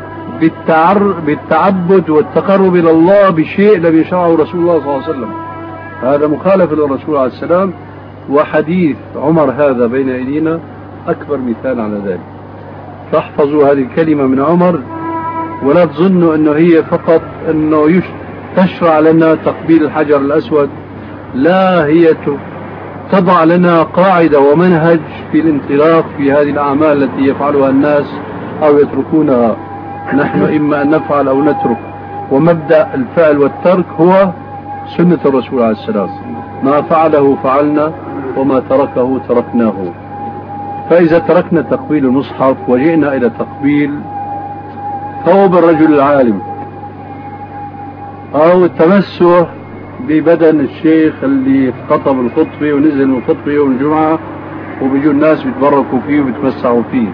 بالتعبد والتقرب إلى الله بشيء لم يشرعه رسول الله صلى الله عليه وسلم. هذا مخالف للرسول عليه السلام، وحديث عمر هذا بين أيدينا أكبر مثال على ذلك. فاحفظوا هذه الكلمة من عمر، ولا تظنوا أنه هي فقط أنه تشرع لنا تقبيل الحجر الأسود، لا، هي تضع لنا قاعدة ومنهج في الانطلاق في هذه الأعمال التي يفعلها الناس أو يتركونها. نحن إما أن نفعل أو نترك، ومبدأ الفعل والترك هو سنة الرسول عليه السلام. ما فعله فعلنا وما تركه تركناه. فإذا تركنا تقبيل المصحف وجئنا إلى تقبيل ثوب الرجل العالم أو التمسح ببدن الشيخ اللي خطب الخطبة ونزل من الخطبة يوم الجمعة وبيجوا الناس بيتبركوا فيه وبيتمسحوا فيه،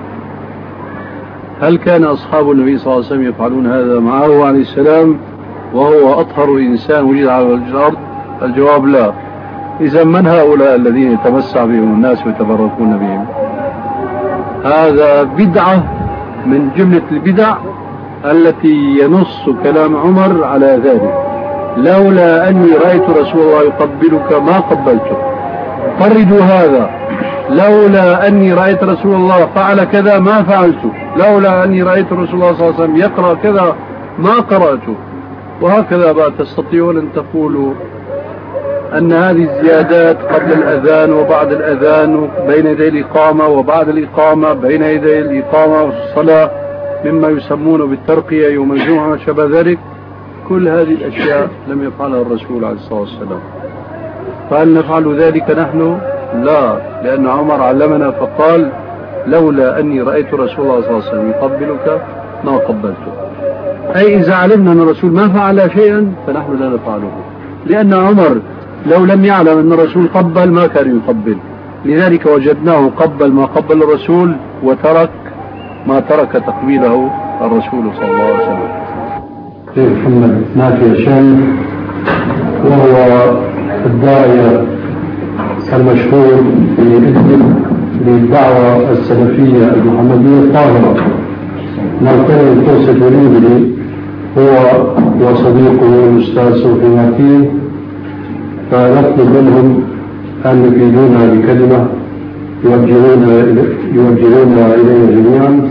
هل كان أصحاب النبي صلى الله عليه وسلم يفعلون هذا معه عليه السلام وهو أطهر إنسان وجد على الأرض؟ الجواب لا. إذا من هؤلاء الذين يتمسح بهم الناس ويتبركون بهم؟ هذا بدعة من جملة البدع التي ينص كلام عمر على ذلك. لولا أني رأيت رسول الله يقبلك ما قبلته. قردوا هذا. لولا أني رأيت رسول الله فعل كذا ما فعلته. لولا أني رأيت رسول الله صلى الله عليه وسلم يقرأ كذا ما قرأته. وهكذا بقى تستطيعون أن تقولوا أن هذه الزيادات قبل الأذان وبعد الأذان بين يدي الإقامة وبعد الإقامة بين يدي الإقامة والصلاة مما يسمونه بالترقية يوم الجمعة وشبه ذلك، كل هذه الأشياء لم يفعلها الرسول عليه الصلاة والسلام. فهل نفعل ذلك نحن؟ لا، لأن عمر علمنا فقال لولا أني رأيت رسول الله صلى الله عليه وسلم يقبلك ما قبلته. أي إذا علمنا أن الرسول ما فعل شيئا فنحن لا نفعله، لأن عمر لو لم يعلم أن الرسول قبل ما كان يقبل، لذلك وجدناه قبل ما قبل الرسول وترك ما ترك تقبيله الرسول صلى الله عليه وسلم. سيد محمد نافع الشام، وهو الداعية المشهور في إدلب للدعوة السلفية المحمدية الطاهرة، مركز توصف الإنجلي، هو وصديقه الأستاذ صوفي ماتين، فنطلب منهم أن يفيدونا بكلمة يوجهونها إلينا جميعا،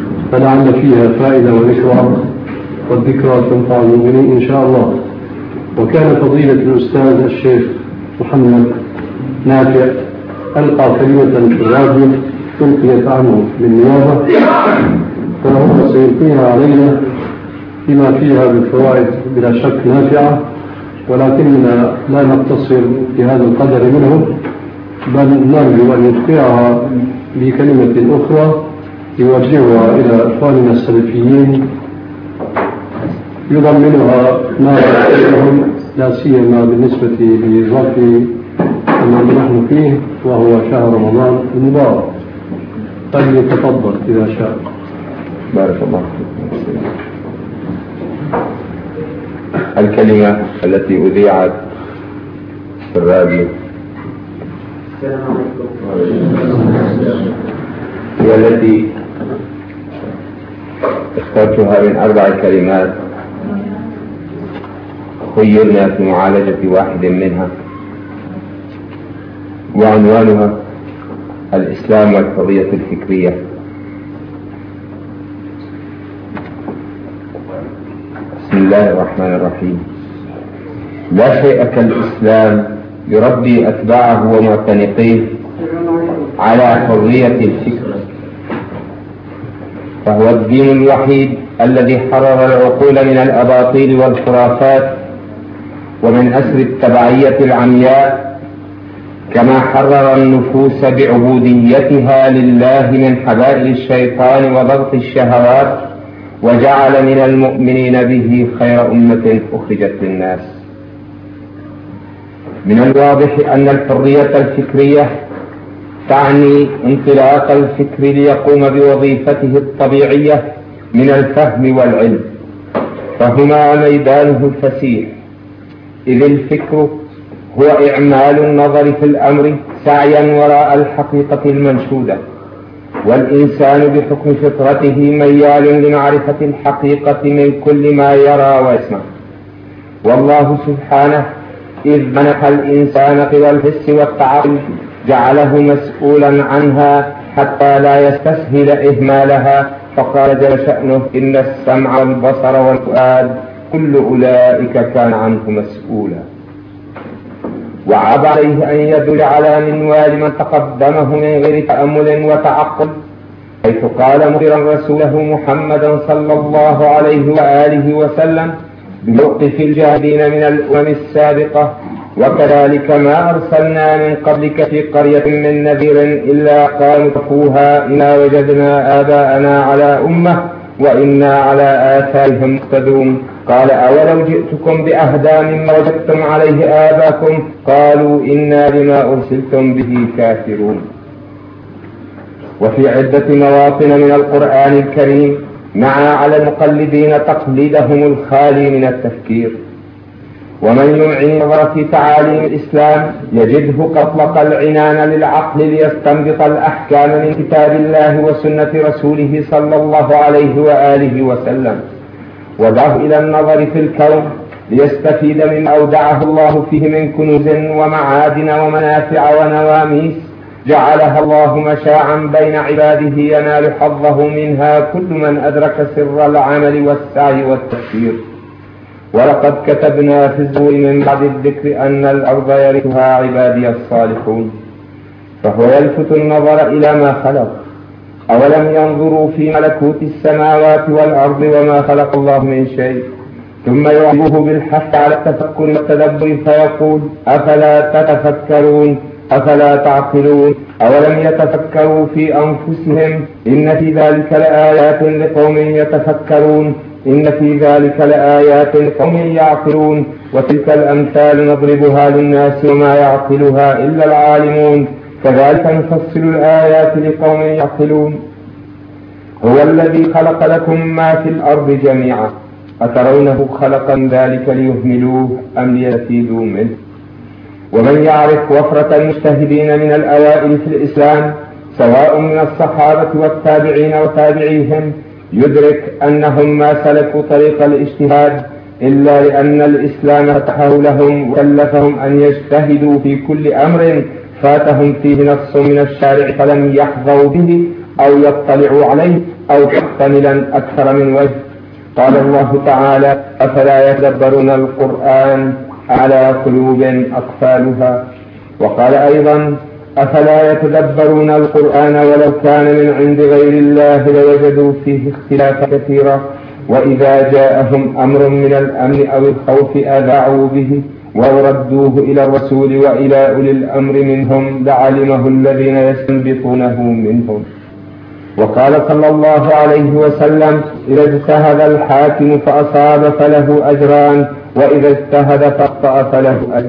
فلعل فيها فائدة وذكرى، والذكرى تنفع المؤمنين إن شاء الله. وكان فضيلة الأستاذ الشيخ محمد نافع ألقى كلمة في الراديو ألقيت عنه بالنيابة، فهو سيلقيها علينا بما فيها من فوائد بلا شك نافعة، ولكننا لا نقتصر بهذا القدر منه، بل نرجو أن يتبعها بكلمة أخرى يوجهها إلى إخواننا السلفيين يضمنها ما يحتاجهم، لا سيما بالنسبة لظرف الذي نحن فيه وهو شهر رمضان المبارك. فليتفضل إذا شاء. بارك الله فيكم. الكلمة التي أذيعت في الراديو هي التي اخترتها من 4 كلمات خيرنا في معالجة واحد منها، وعنوانها الإسلام والحرية الفكرية. بسم الله الرحمن الرحيم. لا شيء كالإسلام يربي أتباعه ومعتنقيه على حرية الفكر، فهو الدين الوحيد الذي حرر العقول من الأباطيل والخرافات ومن أسر التبعية العمياء، كما حرر النفوس بعبوديتها لله من حبائل الشيطان وضغط الشهوات، وجعل من المؤمنين به خير أمة أخرجت للناس. من الواضح أن الحرية الفكرية تعني انطلاق الفكر ليقوم بوظيفته الطبيعية من الفهم والعلم، فهما ميدانه الفسيح، إذ الفكر هو إعمال النظر في الأمر سعيا وراء الحقيقة المنشودة، والإنسان بحكم فطرته ميال لمعرفة الحقيقة من كل ما يرى ويسمع. والله سبحانه إذ منح الإنسان قوى الحس والتعقل جعله مسؤولا عنها حتى لا يستسهل إهمالها، فقال جل شأنه: إن السمع والبصر والفؤاد كل أولئك كان عنه مسؤولا. وعاب عليه أن يدل على منوال من تقدمه من غير تأمل وتعقل، حيث قال مخبرا رسوله محمدا صلى الله عليه وآله وسلم بموقف الجاهدين من الأمم السابقة: وكذلك ما أرسلنا من قبلك في قرية من نذير إلا قالوا اتقوها إنا وجدنا آباءنا على أمة وإنا على آثارهم مقتدون. قال: أولو جئتكم بأهدى مما وجدتم عليه آباءكم؟ قالوا إنا بما أرسلتم به كافرون. وفي عدة مواطن من القرآن الكريم نعى على المقلدين تقليدهم الخالي من التفكير، ومن يمعن نظر في تعاليم الإسلام يجده قد أطلق العنان للعقل ليستنبط الأحكام من كتاب الله وسنة رسوله صلى الله عليه وآله وسلم، ودعه إلى النظر في الكون ليستفيد مما أودعه الله فيه من كنوز ومعادن ومنافع ونواميس جعلها الله مشاعا بين عباده ينال حظه منها كل من أدرك سر العمل والسعي والتفكير. ولقد كتبنا في الزبور من بعد الذكر أن الأرض يرثها عبادي الصالحون. فهو يلفت النظر إلى ما خلق. أولم ينظروا في ملكوت السماوات والأرض وما خلق الله من شيء، ثم يعجبه بالحث على التفكر والتدبر فيقول: أفلا تتفكرون أفلا تعقلون. أولم يتفكروا في أنفسهم إن في ذلك لآيات لقوم يتفكرون إن في ذلك لآيات لقوم يعقلون. وتلك الأمثال نضربها للناس وما يعقلها إلا العالمون. كذلك نفصل الآيات لقوم يعقلون. هو الذي خلق لكم ما في الأرض جميعا أترونه خلقا ذلك ليهملوه أم ليزيدوا منه. ومن يعرف وفرة المجتهدين من الأوائل في الإسلام سواء من الصحابة والتابعين وتابعيهم يدرك أنهم ما سلكوا طريق الاجتهاد إلا لأن الإسلام فتحه لهم وكلفهم أن يجتهدوا في كل أمر فاتهم فيه نص من الشارع فلم يحظوا به أو يطلعوا عليه أو محتملا أكثر من وجه. قال الله تعالى: أفلا يتدبرون القرآن على قلوب أقفالها. وقال أيضا أفلا يتدبرون القرآن ولو كان من عند غير الله لوجدوا فيه اختلافا كثيرا وإذا جاءهم أمر من الأمن أو الخوف أذاعوا به وردوه إلى الرسول وإلى أولي الأمر منهم لعلمه الذين يستنبطونه منهم. وقال صلى الله عليه وسلم إذا اجتهد الحاكم فأصاب فله أجران وإذا اجتهد فأخطأ فله أجر.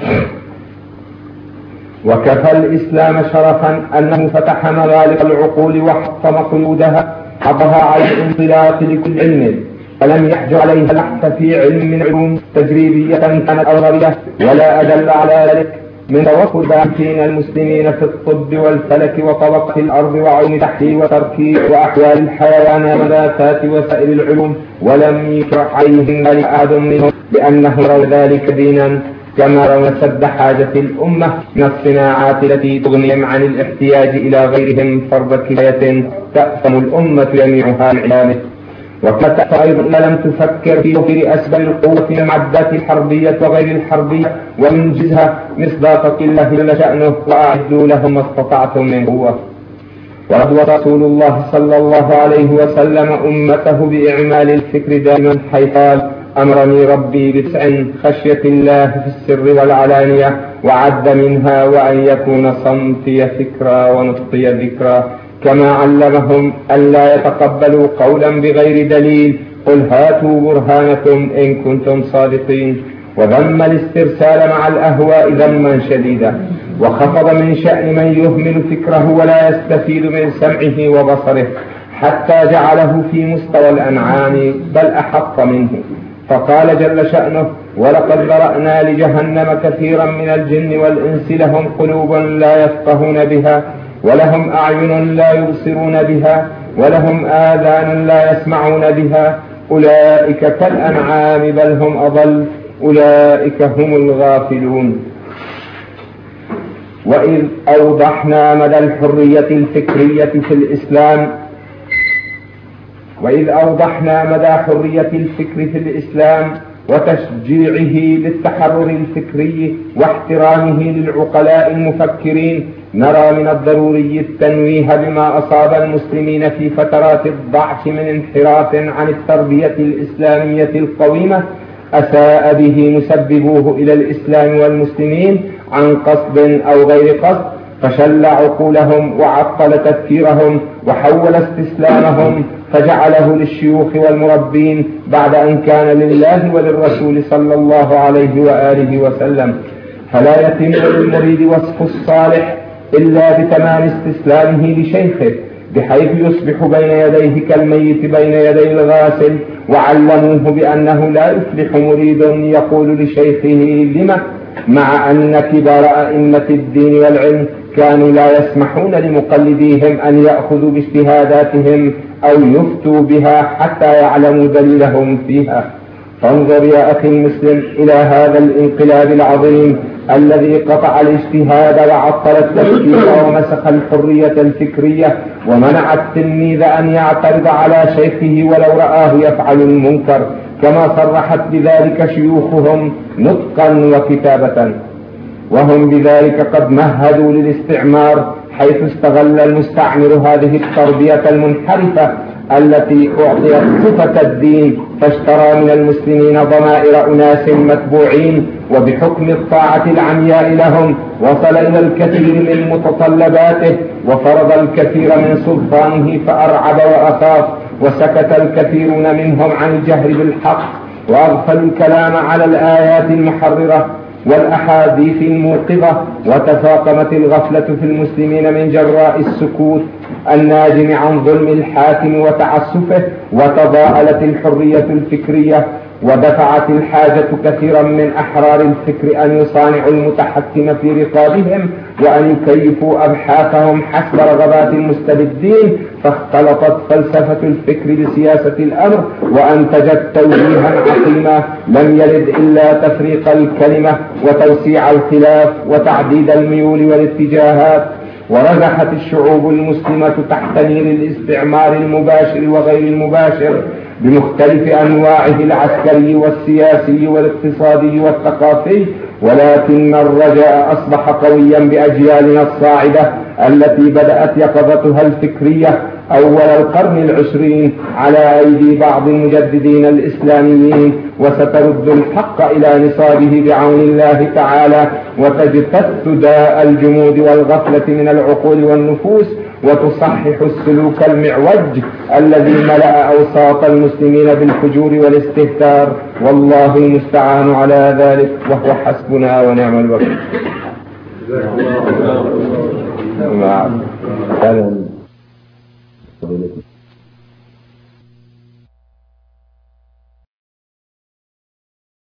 وكفى الإسلام شرفا أنه فتح مغالق العقول وحطم قيودها حطها على الانطلاق لكل علم فلم يحجر عليها البحث في علم من علوم تجريبية كانت أو غريبة ولا أدل على ذلك من توقف باحثين المسلمين في الطب والفلك وطبقة الأرض وعلوم التحليل والتركيب وأحوال الحيوان والنباتات وسائر العلوم ولم يشرع عليهم ذلك أحد منهم لأنه رأوا ذلك دينا كما رأوا سد حاجة الأمة من الصناعات التي تغنيهم عن الاحتياج إلى غيرهم فرض كفاية تأثم الأمة جميعها بعلمه. وقد أيضا لم تفكر في توفير أسباب القوة من المعدات الحربية وغير الحربية ومنجزها مصداق الله جل شأنه وأعدوا لهم ما استطعتم من قوة. وقد رسول الله صلى الله عليه وسلم أمته بإعمال الفكر دائما حيث قال أمرني ربي بتسع خشية الله في السر والعلانية وعد منها وأن يكون صمتي فكرا ونطقي ذكرا كما علمهم ألا يتقبلوا قولا بغير دليل قل هاتوا برهانكم إن كنتم صادقين. وذم الاسترسال مع الأهواء ذما شديدا وخفض من شأن من يهمل فكره ولا يستفيد من سمعه وبصره حتى جعله في مستوى الأنعام بل أحق منه. فقال جل شأنه ولقد ذرأنا لجهنم كثيرا من الجن والإنس لهم قلوب لا يفقهون بها ولهم أعين لا يبصرون بها ولهم آذان لا يسمعون بها أولئك كالأنعام بل هم أضل أولئك هم الغافلون. وإذ أوضحنا مدى الحرية الفكرية في الإسلام في الإسلام وتشجيعه للتحرر الفكري واحترامه للعقلاء المفكرين نرى من الضروري التنويه بما أصاب المسلمين في فترات الضعف من انحراف عن التربية الإسلامية القويمة أساء به مسببوه إلى الإسلام والمسلمين عن قصد أو غير قصد فشل عقولهم وعطل تفكيرهم وحول استسلامهم فجعله للشيوخ والمربين بعد أن كان لله وللرسول صلى الله عليه وآله وسلم. فلا يتم للمريد وصف الصالح إلا بتمام استسلامه لشيخه بحيث يصبح بين يديه كالميت بين يدي الغاسل. وعلموه بأنه لا يفلح مريد يقول لشيخه لما مع أن كبار أئمة الدين والعلم كانوا لا يسمحون لمقلديهم أن يأخذوا باجتهاداتهم أو يفتوا بها حتى يعلموا دليلهم فيها. فانظر يا أخي المسلم إلى هذا الانقلاب العظيم الذي قطع الاجتهاد وعطل التفكير ومسخ الحرية الفكرية ومنع التلميذ أن يعترض على شيخه ولو رآه يفعل المنكر كما صرحت بذلك شيوخهم نطقا وكتابة. وهم بذلك قد مهدوا للاستعمار حيث استغل المستعمر هذه التربية المنحرفة التي أعطيت صفة الدين فاشترى من المسلمين ضمائر أناس متبوعين وبحكم الطاعة العمياء لهم وصل إلى الكثير من متطلباته وفرض الكثير من سلطانه فأرعب وأخاف وسكت الكثيرون منهم عن الجهر بالحق وأغفلوا الكلام على الآيات المحررة والأحاديث الموقظة وتفاقمت الغفلة في المسلمين من جراء السكوت الناجم عن ظلم الحاكم وتعسفه وتضاءلت الحرية الفكرية ودفعت الحاجة كثيرا من أحرار الفكر أن يصانعوا المتحكم في رقابهم وأن يكيفوا أبحاثهم حسب رغبات المستبدين فاختلطت فلسفة الفكر بسياسة الأمر وأنتجت توجيها عقيما لم يلد إلا تفريق الكلمة وتوسيع الخلاف وتعديد الميول والاتجاهات. ورزحت الشعوب المسلمة تحت نير الاستعمار المباشر وغير المباشر بمختلف أنواعه العسكري والسياسي والاقتصادي والثقافي، ولكن الرجاء أصبح قويا بأجيالنا الصاعدة التي بدأت يقظتها الفكرية أول القرن العشرين على أيدي بعض المجددين الإسلاميين، وسترد الحق إلى نصابه بعون الله تعالى، وتجتث داء الجمود والغفلة من العقول والنفوس، وتصحح السلوك المعوج الذي ملأ أوساط المسلمين بالفجور والاستهتار، والله المستعان على ذلك، وهو حسبنا ونعم الوكيل. نعم.